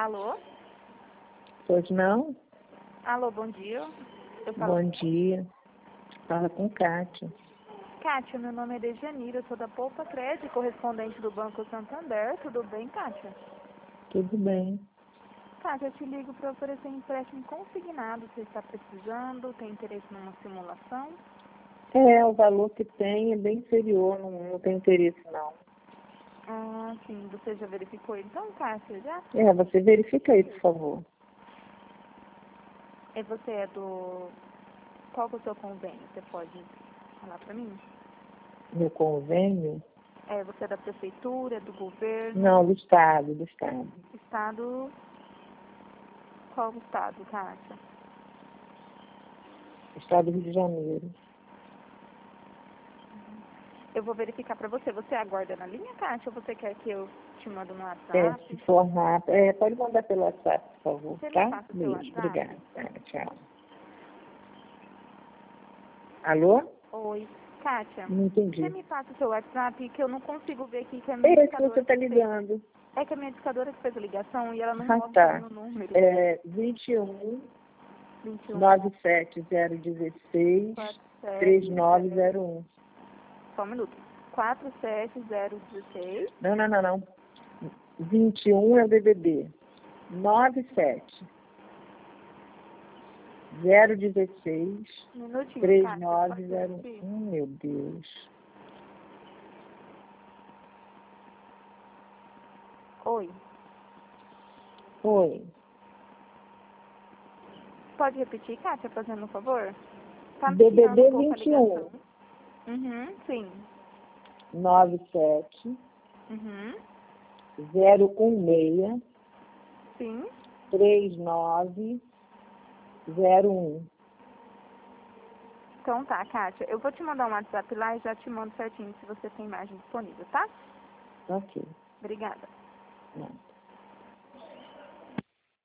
Alô? Pois não? Alô, bom dia. Eu falo... Bom dia. Fala com Kátia. Kátia, meu nome é Dejanira, eu sou da Poupa Crédito, correspondente do Banco Santander. Tudo bem, Kátia? Tudo bem. Kátia, eu te ligo para oferecer empréstimo consignado. Você está precisando? Tem interesse numa simulação? O valor que tem é bem inferior, não tem interesse não. Ah, sim. Você já verificou então, Kátia? Já? Você verifica aí, por favor. E você é do... Qual que é o seu convênio? Você pode falar para mim? Meu convênio? Você é da prefeitura, do governo? Não, do Estado, do Estado. Estado... Qual estado, Kátia? Estado do Rio de Janeiro. Eu vou verificar para você. Você aguarda na linha, Kátia, ou você quer que eu te mando no WhatsApp? Se for rápido. Pode mandar pelo WhatsApp, por favor, Você me tá? passa o seu Beijo, WhatsApp? obrigada. Tchau. Alô? Oi. Kátia, Não entendi. você me passa o seu WhatsApp que eu não consigo ver aqui que a minha Esse que indicadora você está fez. ligando. É que a minha indicadora que fez a ligação e ela não Ah, mostra tá. aí o número. 21 21 97016 47 3901. Só um minuto. 47016. Não. 21 é o DDD. 97 016 Minutinho, Kátia. Pode 3901. repetir? Meu Deus. Oi. Oi. Pode repetir, Kátia, fazendo um favor? Tá me DDD tirando um pouco a 21 ligação. Sim. 97 016 Sim. 3901. Então tá, Kátia. Eu vou te mandar um WhatsApp lá e já te mando certinho se você tem imagem disponível, tá? Ok. Obrigada. Não.